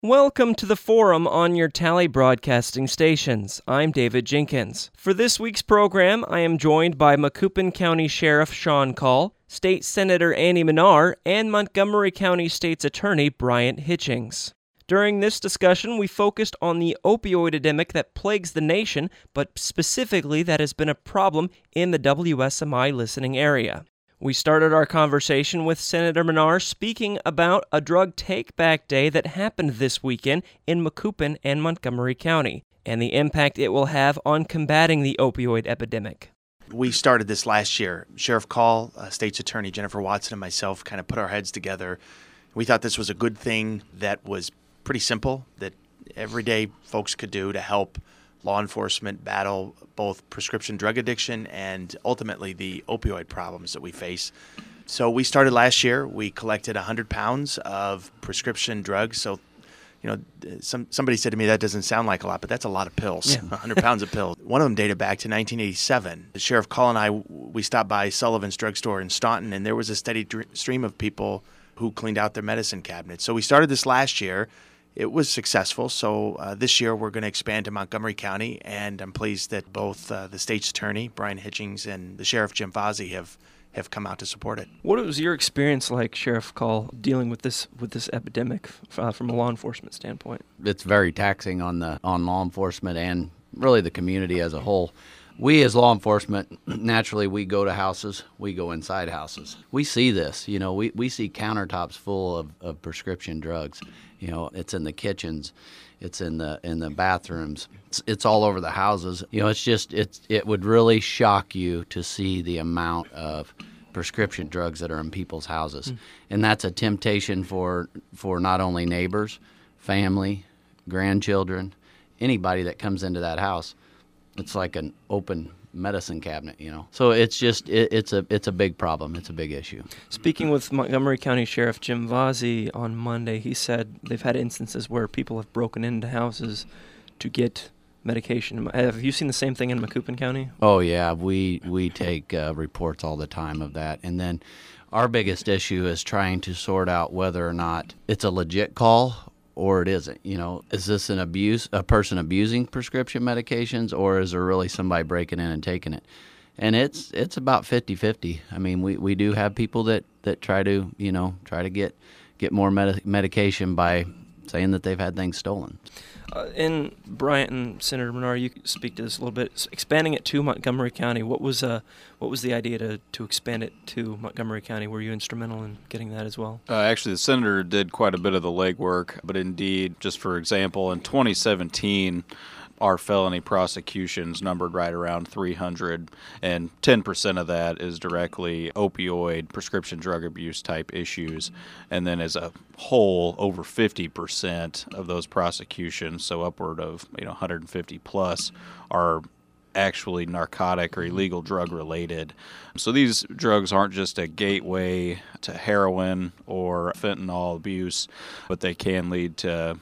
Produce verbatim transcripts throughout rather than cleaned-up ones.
Welcome to the forum on your Tally broadcasting stations. I'm David Jenkins. For this week's program, I am joined by Macoupin County Sheriff Sean Call, State Senator Andy Manar, and Montgomery County State's Attorney Bryant Hitchings. During this discussion, we focused on the opioid epidemic that plagues the nation, but specifically that has been a problem in the W S M I listening area. We started our conversation with Senator Manar speaking about a drug take-back day that happened this weekend in Macoupin and Montgomery County, and the impact it will have on combating the opioid epidemic. We started this last year. Sheriff Call, uh, State's Attorney Jennifer Watson, and myself kind of put our heads together. We thought this was a good thing that was pretty simple, that everyday folks could do to help law enforcement battle both prescription drug addiction and ultimately the opioid problems that we face. So we started last year. We collected one hundred pounds of prescription drugs. So, you know, some somebody said to me that doesn't sound like a lot, but that's a lot of pills, yeah. one hundred pounds of pills. One of them dated back to nineteen eighty-seven. The Sheriff Call and I, we stopped by Sullivan's drugstore in Staunton, and there was a steady dr- stream of people who cleaned out their medicine cabinets. So we started this last year. It was successful, so uh, this year we're going to expand to Montgomery County, and I'm pleased that both uh, the state's attorney, Bryant Hitchings, and the Sheriff, Jim Fozzie, have, have come out to support it. What was your experience like, Sheriff Call, dealing with this with this epidemic uh, from a law enforcement standpoint? It's very taxing on the on law enforcement and really the community as a whole. We as law enforcement, naturally, we go to houses, we go inside houses. We see this, you know, we, we see countertops full of, of prescription drugs. You know, it's in the kitchens, it's in the in the bathrooms, it's, it's all over the houses. You know, it's just, it's it would really shock you to see the amount of prescription drugs that are in people's houses. Mm. And that's a temptation for for not only neighbors, family, grandchildren, anybody that comes into that house. It's like an open medicine cabinet, you know. So it's just it, it's a it's a big problem. It's a big issue. Speaking with Montgomery County Sheriff Jim Fozzie on Monday, he said they've had instances where people have broken into houses to get medication. Have you seen the same thing in Macoupin County? Oh yeah, we we take uh, reports all the time of that, and then our biggest issue is trying to sort out whether or not it's a legit call or it isn't. You know, is this an abuse, a person abusing prescription medications, or is there really somebody breaking in and taking it? And it's it's about fifty-fifty. I mean, we, we do have people that, that try to, you know, try to get get more med- medication by saying that they've had things stolen. Uh, and Bryant and Senator Manar, you could speak to this a little bit. Expanding it to Montgomery County, what was uh what was the idea to, to expand it to Montgomery County? Were you instrumental in getting that as well? Uh, actually, the senator did quite a bit of the legwork, but indeed, just for example, in twenty seventeen, our felony prosecutions numbered right around three hundred, and ten percent of that is directly opioid prescription drug abuse type issues. And then as a whole, over fifty percent of those prosecutions, so upward of you know one hundred fifty plus, are actually narcotic or illegal drug related. So these drugs aren't just a gateway to heroin or fentanyl abuse, but they can lead to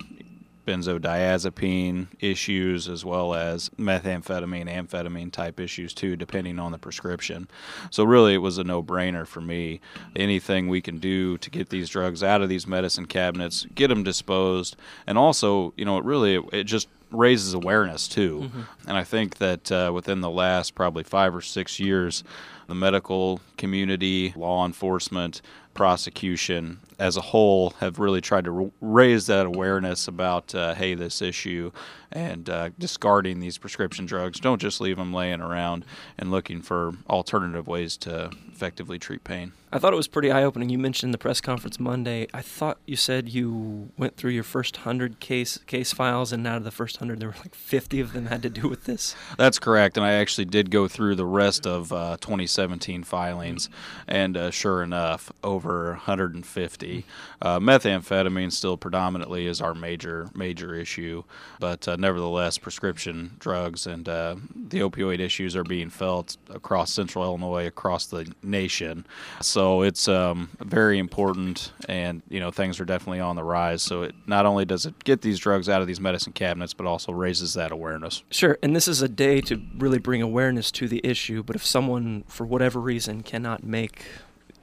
benzodiazepine issues as well as methamphetamine, amphetamine type issues too, depending on the prescription. So really it was a no-brainer for me. Anything we can do to get these drugs out of these medicine cabinets, get them disposed, and also, you know, it really, it just raises awareness too. Mm-hmm. And I think that uh, within the last probably five or six years, the medical community, law enforcement, prosecution as a whole have really tried to r- raise that awareness about, uh, hey, this issue, and uh, discarding these prescription drugs. Don't just leave them laying around, and looking for alternative ways to effectively treat pain. I thought it was pretty eye-opening. You mentioned the press conference Monday. I thought you said you went through your first one hundred case case files, and out of the first one hundred, there were like fifty of them had to do with this. That's correct, and I actually did go through the rest of uh, twenty seventeen filings, and uh, sure enough, over one hundred fifty. Uh, methamphetamine still predominantly is our major major issue, but uh, nevertheless, prescription drugs and uh, the opioid issues are being felt across central Illinois, across the nation. So it's um, very important, and you know things are definitely on the rise. So it not only does it get these drugs out of these medicine cabinets, but also raises that awareness. Sure, and this is a day to really bring awareness to the issue, but if someone, for whatever reason, cannot make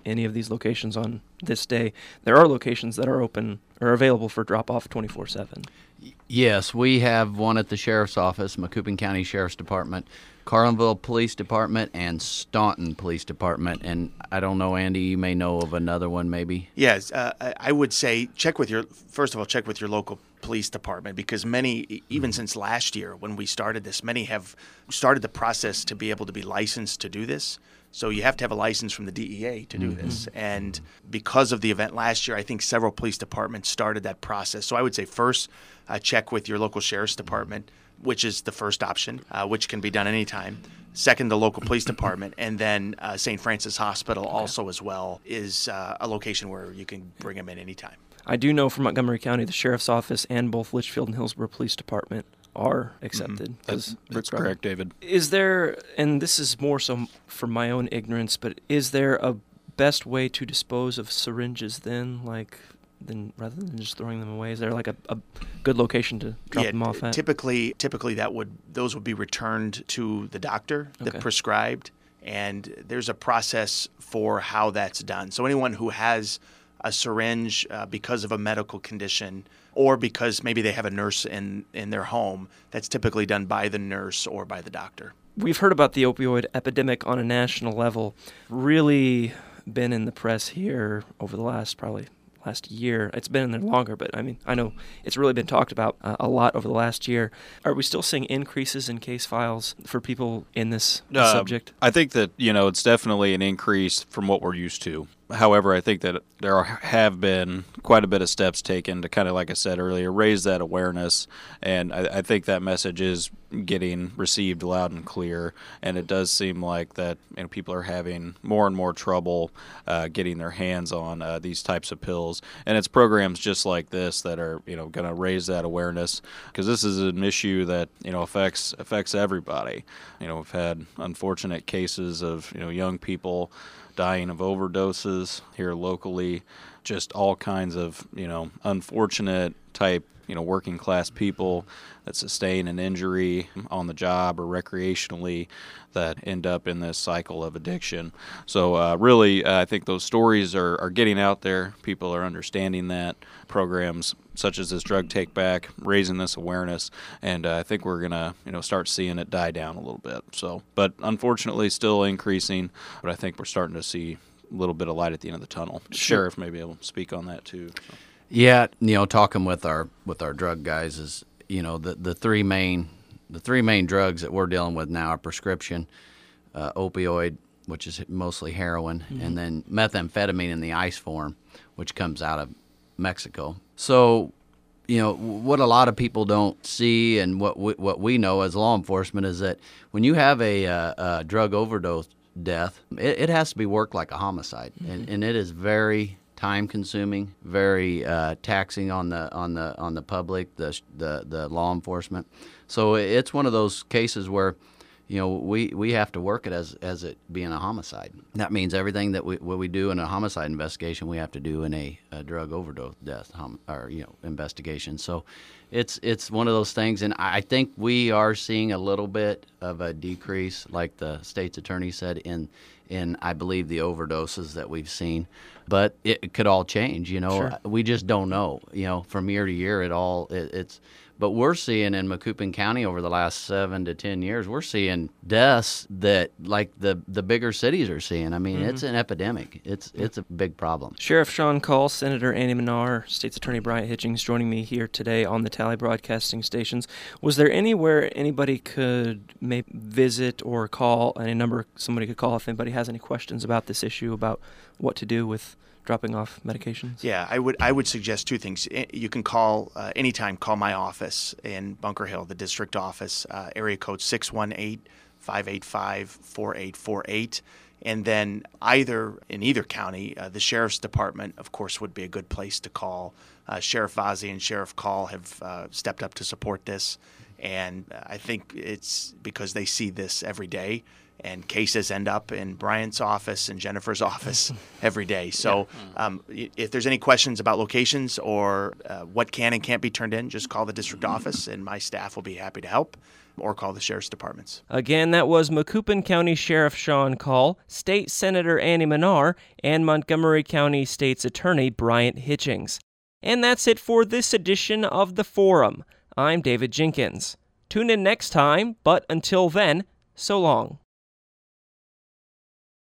any of these locations on this day, there are locations that are open or available for drop-off twenty-four seven. Yes, we have one at the Sheriff's Office, Macoupin County Sheriff's Department, Carlinville Police Department, and Staunton Police Department. And I don't know, Andy, you may know of another one maybe? Yes, uh, I I would say check with your, first of all, check with your local police department, because many, even since last year when we started this, many have started the process to be able to be licensed to do this. So you have to have a license from the D E A to do Mm-hmm. this. And because of the event last year, I think several police departments started that process. So I would say first, uh, check with your local sheriff's department, which is the first option, uh, which can be done anytime. Second, the local police department. And then uh, Saint Francis Hospital also as well is uh, a location where you can bring them in anytime. I do know from Montgomery County, the Sheriff's Office and both Litchfield and Hillsborough Police Department are accepted. That's, 'cause that's regard- correct, David. Is there, and this is more so for my own ignorance, but is there a best way to dispose of syringes then, like, than rather than just throwing them away? Is there like a, a good location to drop yeah, them off at? Typically, typically that would those would be returned to the doctor that Okay. prescribed, and there's a process for how that's done. So anyone who has a syringe uh, because of a medical condition, or because maybe they have a nurse in, in their home, that's typically done by the nurse or by the doctor. We've heard about the opioid epidemic on a national level, really been in the press here over the last probably last year. It's been in there longer, but I mean, I know it's really been talked about uh, a lot over the last year. Are we still seeing increases in case files for people in this Uh, subject? I think that, you know, it's definitely an increase from what we're used to. However, I think that there are, have been quite a bit of steps taken to kind of, like I said earlier, raise that awareness. And I, I think that message is getting received loud and clear. And it does seem like that, you know, people are having more and more trouble uh, getting their hands on uh, these types of pills. And it's programs just like this that are, you know, going to raise that awareness, because this is an issue that, you know, affects affects everybody. You know, we've had unfortunate cases of, you know, young people dying of overdoses here locally, just all kinds of, you know, unfortunate type, you know, working class people that sustain an injury on the job or recreationally that end up in this cycle of addiction. So uh, really, uh, I think those stories are, are getting out there. People are understanding that. Programs such as this Drug Take Back, raising this awareness, and uh, I think we're gonna, you know, start seeing it die down a little bit. So, but unfortunately, still increasing. But I think we're starting to see a little bit of light at the end of the tunnel. Sure. Sheriff may be able to speak on that too. So. Yeah, you know, talking with our with our drug guys is, you know, the the three main the three main drugs that we're dealing with now are prescription, uh, opioid, which is mostly heroin, mm-hmm. and then methamphetamine in the ice form, which comes out of Mexico. So, you know, what a lot of people don't see, and what we, what we know as law enforcement, is that when you have a, uh, a drug overdose death, it, it has to be worked like a homicide, mm-hmm. and, and it is very time consuming, very uh, taxing on the on the on the public, the the the law enforcement. So it's one of those cases where, you know, we, we have to work it as as it being a homicide. That means everything that we what we do in a homicide investigation, we have to do in a, a drug overdose death hom- or you know investigation. So it's it's one of those things, and I think we are seeing a little bit of a decrease, like the state's attorney said, in in I believe the overdoses that we've seen. But it could all change, you know. Sure. We just don't know, you know. From year to year, it all it, it's. But we're seeing in Macoupin County over the last seven to ten years, we're seeing deaths that like the the bigger cities are seeing. I mean, mm-hmm. it's an epidemic. It's it's a big problem. Sheriff Sean Call, Senator Andy Manar, State's Attorney Bryant Hitchings joining me here today on the Tally Broadcasting Stations. Was there anywhere anybody could maybe visit or call, any number somebody could call if anybody has any questions about this issue, about what to do with dropping off medications? Yeah, I would I would suggest two things. You can call uh, anytime, call my office in Bunker Hill, the district office, uh, area code six one eight, five eight five, four eight four eight. And then either in either county, uh, the sheriff's department, of course, would be a good place to call. Uh, Sheriff Vazzi and Sheriff Call have uh, stepped up to support this. And I think it's because they see this every day. and cases end up in Bryant's office and Jennifer's office every day. So um, if there's any questions about locations or uh, what can and can't be turned in, just call the district office, and my staff will be happy to help, or call the sheriff's departments. Again, that was Macoupin County Sheriff Sean Call, State Senator Annie Manar, and Montgomery County State's Attorney Bryant Hitchings. And that's it for this edition of The Forum. I'm David Jenkins. Tune in next time, but until then, so long.